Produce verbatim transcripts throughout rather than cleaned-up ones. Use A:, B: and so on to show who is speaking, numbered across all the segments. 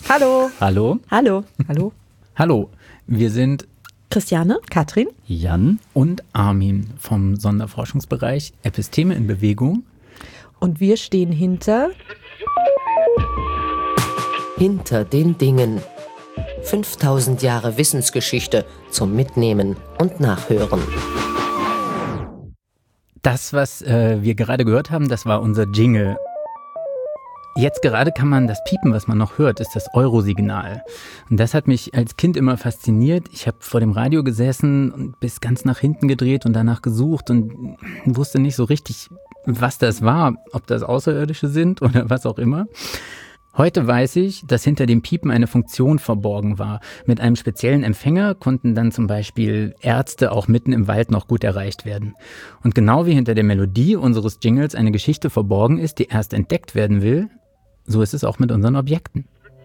A: Hallo.
B: Hallo.
A: Hallo. Hallo.
B: Hallo. Wir sind
A: Christiane, Katrin,
B: Jan und Armin vom Sonderforschungsbereich Episteme in Bewegung.
A: Und wir stehen hinter...
C: Hinter den Dingen. fünftausend Jahre Wissensgeschichte zum Mitnehmen und Nachhören.
B: Das, was äh, wir gerade gehört haben, das war unser Jingle. Jetzt gerade kann man das Piepen, was man noch hört, ist das Euro-Signal. Und das hat mich als Kind immer fasziniert. Ich habe vor dem Radio gesessen und bis ganz nach hinten gedreht und danach gesucht und wusste nicht so richtig, was das war, ob das Außerirdische sind oder was auch immer. Heute weiß ich, dass hinter dem Piepen eine Funktion verborgen war. Mit einem speziellen Empfänger konnten dann zum Beispiel Ärzte auch mitten im Wald noch gut erreicht werden. Und genau wie hinter der Melodie unseres Jingles eine Geschichte verborgen ist, die erst entdeckt werden will, so ist es auch mit unseren Objekten.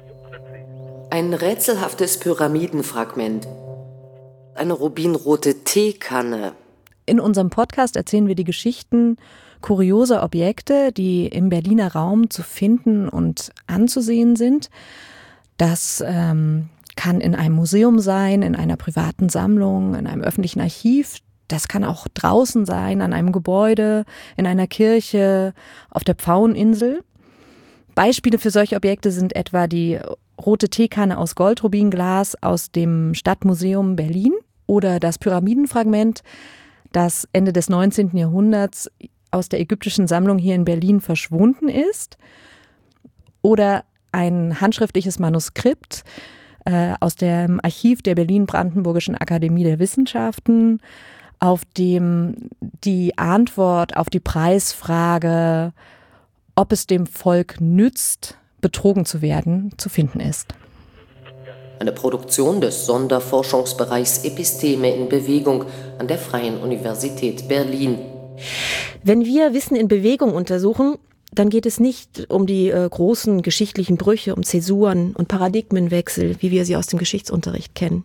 C: Ein rätselhaftes Pyramidenfragment. Eine rubinrote Teekanne.
A: In unserem Podcast erzählen wir die Geschichten kurioser Objekte, die im Berliner Raum zu finden und anzusehen sind. Das ähm, kann in einem Museum sein, in einer privaten Sammlung, in einem öffentlichen Archiv. Das kann auch draußen sein, an einem Gebäude, in einer Kirche, auf der Pfaueninsel. Beispiele für solche Objekte sind etwa die rote Teekanne aus Goldrubinglas aus dem Stadtmuseum Berlin oder das Pyramidenfragment, das Ende des neunzehnten Jahrhunderts aus der ägyptischen Sammlung hier in Berlin verschwunden ist, oder ein handschriftliches Manuskript äh, aus dem Archiv der Berlin-Brandenburgischen Akademie der Wissenschaften, auf dem die Antwort auf die Preisfrage, ob es dem Volk nützt, betrogen zu werden, zu finden ist.
C: Eine Produktion des Sonderforschungsbereichs Episteme in Bewegung an der Freien Universität Berlin.
D: Wenn wir Wissen in Bewegung untersuchen, dann geht es nicht um die äh, großen geschichtlichen Brüche, um Zäsuren und Paradigmenwechsel, wie wir sie aus dem Geschichtsunterricht kennen.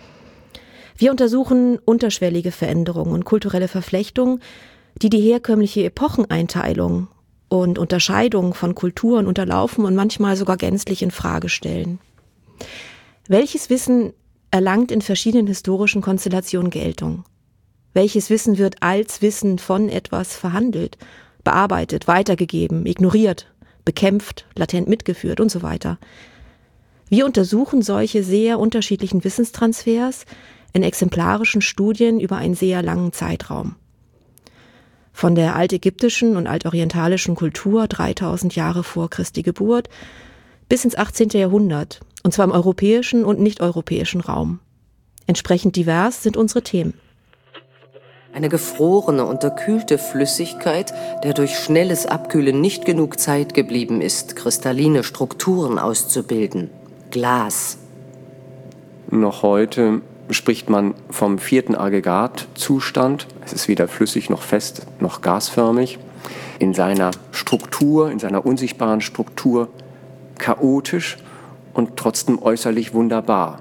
D: Wir untersuchen unterschwellige Veränderungen und kulturelle Verflechtungen, die die herkömmliche Epocheneinteilung und Unterscheidung von Kulturen unterlaufen und manchmal sogar gänzlich in Frage stellen. Welches Wissen erlangt in verschiedenen historischen Konstellationen Geltung? Welches Wissen wird als Wissen von etwas verhandelt, bearbeitet, weitergegeben, ignoriert, bekämpft, latent mitgeführt und so weiter? Wir untersuchen solche sehr unterschiedlichen Wissenstransfers in exemplarischen Studien über einen sehr langen Zeitraum. Von der altägyptischen und altorientalischen Kultur dreitausend Jahre vor Christi Geburt bis ins achtzehnten Jahrhundert, und zwar im europäischen und nicht-europäischen Raum. Entsprechend divers sind unsere Themen.
C: Eine gefrorene, unterkühlte Flüssigkeit, der durch schnelles Abkühlen nicht genug Zeit geblieben ist, kristalline Strukturen auszubilden. Glas.
E: Noch heute spricht man vom vierten Aggregatzustand. Es ist weder flüssig noch fest noch gasförmig. In seiner Struktur, in seiner unsichtbaren Struktur chaotisch und trotzdem äußerlich wunderbar.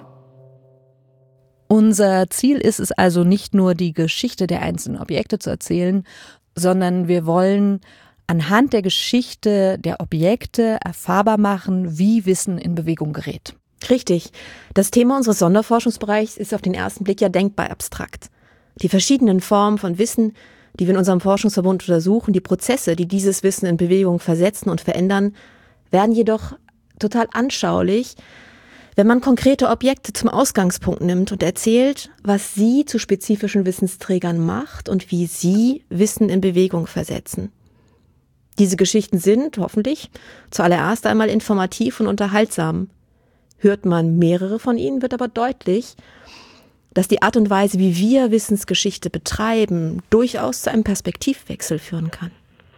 A: Unser Ziel ist es also nicht nur, die Geschichte der einzelnen Objekte zu erzählen, sondern wir wollen anhand der Geschichte der Objekte erfahrbar machen, wie Wissen in Bewegung gerät.
D: Richtig. Das Thema unseres Sonderforschungsbereichs ist auf den ersten Blick ja denkbar abstrakt. Die verschiedenen Formen von Wissen, die wir in unserem Forschungsverbund untersuchen, die Prozesse, die dieses Wissen in Bewegung versetzen und verändern, werden jedoch total anschaulich, wenn man konkrete Objekte zum Ausgangspunkt nimmt und erzählt, was sie zu spezifischen Wissensträgern macht und wie sie Wissen in Bewegung versetzen. Diese Geschichten sind, hoffentlich, zuallererst einmal informativ und unterhaltsam. Hört man mehrere von ihnen, wird aber deutlich, dass die Art und Weise, wie wir Wissensgeschichte betreiben, durchaus zu einem Perspektivwechsel führen kann.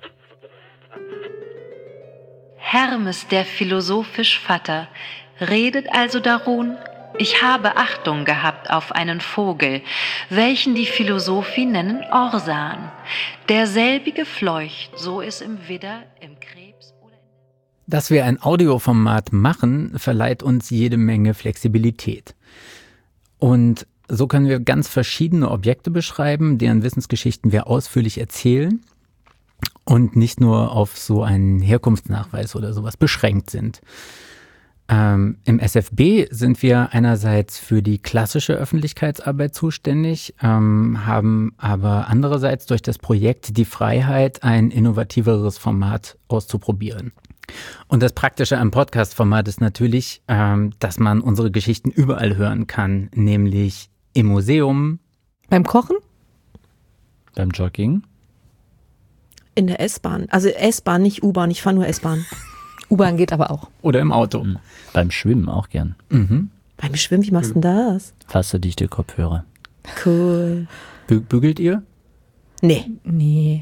F: Hermes, der philosophisch Vater, redet also darun, ich habe Achtung gehabt auf einen Vogel, welchen die Philosophie nennen Orsan. Derselbige fleucht, so es im Widder, im Krebs oder in...
B: Dass wir ein Audioformat machen, verleiht uns jede Menge Flexibilität. Und so können wir ganz verschiedene Objekte beschreiben, deren Wissensgeschichten wir ausführlich erzählen und nicht nur auf so einen Herkunftsnachweis oder sowas beschränkt sind. Ähm, Im S F B sind wir einerseits für die klassische Öffentlichkeitsarbeit zuständig, ähm, haben aber andererseits durch das Projekt die Freiheit, ein innovativeres Format auszuprobieren. Und das Praktische am Podcast-Format ist natürlich, ähm, dass man unsere Geschichten überall hören kann, nämlich im Museum.
A: Beim Kochen?
G: Beim Jogging?
D: In der S-Bahn. Also S-Bahn, nicht U-Bahn. Ich fahre nur S-Bahn.
A: U-Bahn geht aber auch.
B: Oder im Auto.
G: Mhm. Beim Schwimmen auch gern.
B: Mhm.
D: Beim Schwimmen, wie machst du denn das?
G: Wasserdichte Kopfhörer.
D: Cool.
B: Bü- bügelt ihr?
D: Nee.
A: Nee.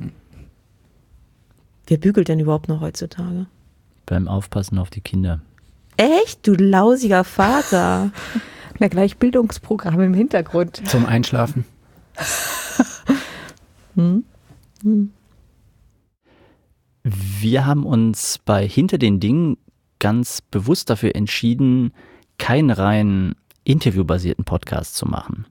D: Wer bügelt denn überhaupt noch heutzutage?
G: Beim Aufpassen auf die Kinder.
D: Echt? Du lausiger Vater.
A: Na, gleich Bildungsprogramm im Hintergrund.
B: Zum Einschlafen.
D: hm? Hm.
G: Wir haben uns bei Hinter den Dingen ganz bewusst dafür entschieden, keinen rein interviewbasierten Podcast zu machen.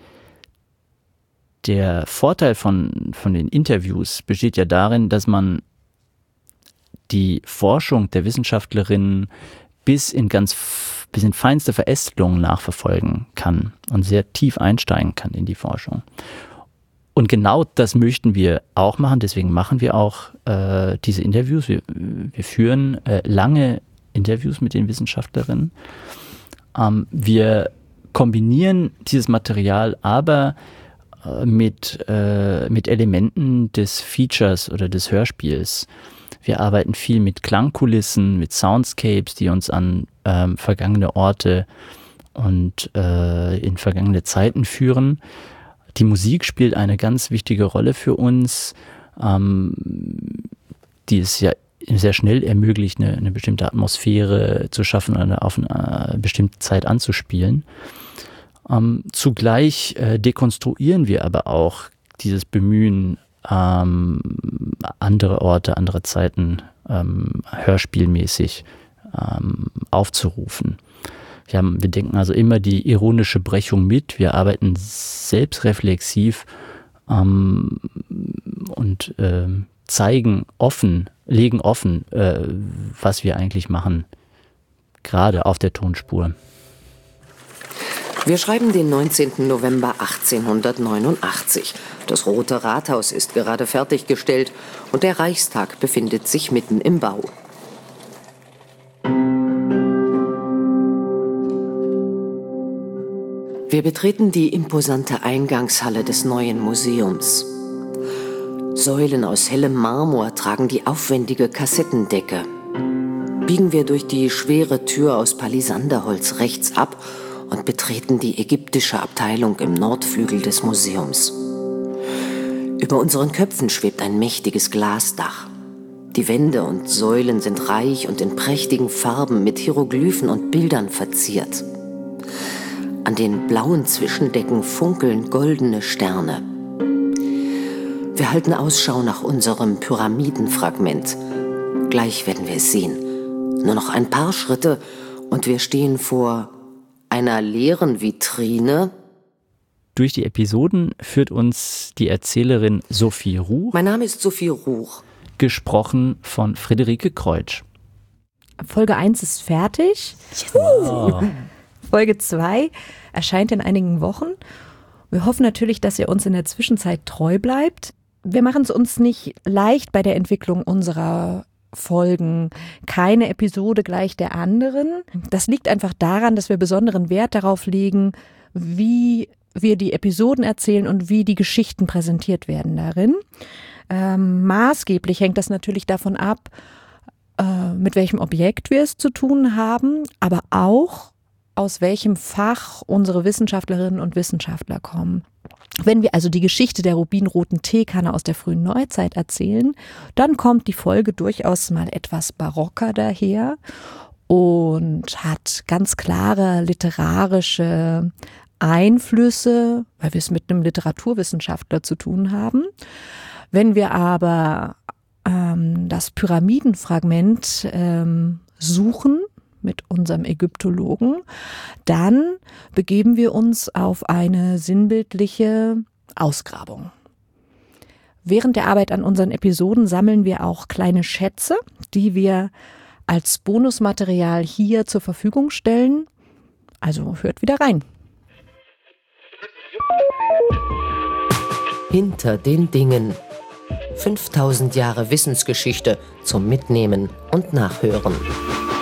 G: Der Vorteil von, von den Interviews besteht ja darin, dass man die Forschung der Wissenschaftlerinnen bis in ganz bis in feinste Verästelungen nachverfolgen kann und sehr tief einsteigen kann in die Forschung. Und genau das möchten wir auch machen, deswegen machen wir auch äh, diese Interviews. Wir, wir führen äh, lange Interviews mit den Wissenschaftlerinnen. Ähm, wir kombinieren dieses Material aber äh, mit, äh, mit Elementen des Features oder des Hörspiels. Wir arbeiten viel mit Klangkulissen, mit Soundscapes, die uns an ähm, vergangene Orte und äh, in vergangene Zeiten führen. Die Musik spielt eine ganz wichtige Rolle für uns, ähm, die es ja sehr schnell ermöglicht, eine, eine bestimmte Atmosphäre zu schaffen oder auf eine bestimmte Zeit anzuspielen. Ähm, zugleich äh, dekonstruieren wir aber auch dieses Bemühen, ähm, andere Orte, andere Zeiten ähm, hörspielmäßig ähm, aufzurufen. Wir, haben, wir denken also immer die ironische Brechung mit. Wir arbeiten selbstreflexiv ähm, und äh, zeigen offen, legen offen, äh, was wir eigentlich machen, gerade auf der Tonspur.
C: Wir schreiben den neunzehnten November achtzehnhundertneunundachtzig. Das Rote Rathaus ist gerade fertiggestellt und der Reichstag befindet sich mitten im Bau. Wir betreten die imposante Eingangshalle des neuen Museums. Säulen aus hellem Marmor tragen die aufwendige Kassettendecke. Biegen wir durch die schwere Tür aus Palisanderholz rechts ab und betreten die ägyptische Abteilung im Nordflügel des Museums. Über unseren Köpfen schwebt ein mächtiges Glasdach. Die Wände und Säulen sind reich und in prächtigen Farben mit Hieroglyphen und Bildern verziert. An den blauen Zwischendecken funkeln goldene Sterne. Wir halten Ausschau nach unserem Pyramidenfragment. Gleich werden wir es sehen. Nur noch ein paar Schritte und wir stehen vor einer leeren Vitrine.
G: Durch die Episoden führt uns die Erzählerin Sophie Ruch.
C: Mein Name ist Sophie Ruch.
G: Gesprochen von Friederike Kreutsch.
A: Folge eins ist fertig.
G: Wow.
A: Folge zwei erscheint in einigen Wochen. Wir hoffen natürlich, dass ihr uns in der Zwischenzeit treu bleibt. Wir machen es uns nicht leicht bei der Entwicklung unserer Folgen. Keine Episode gleich der anderen. Das liegt einfach daran, dass wir besonderen Wert darauf legen, wie wir die Episoden erzählen und wie die Geschichten präsentiert werden darin. Ähm, maßgeblich hängt das natürlich davon ab, äh, mit welchem Objekt wir es zu tun haben, aber auch aus welchem Fach unsere Wissenschaftlerinnen und Wissenschaftler kommen. Wenn wir also die Geschichte der rubinroten Teekanne aus der frühen Neuzeit erzählen, dann kommt die Folge durchaus mal etwas barocker daher und hat ganz klare literarische Einflüsse, weil wir es mit einem Literaturwissenschaftler zu tun haben. Wenn wir aber ähm, das Pyramidenfragment ähm, suchen, mit unserem Ägyptologen, dann begeben wir uns auf eine sinnbildliche Ausgrabung. Während der Arbeit an unseren Episoden sammeln wir auch kleine Schätze, die wir als Bonusmaterial hier zur Verfügung stellen. Also hört wieder rein.
C: Hinter den Dingen. fünftausend Jahre Wissensgeschichte zum Mitnehmen und Nachhören.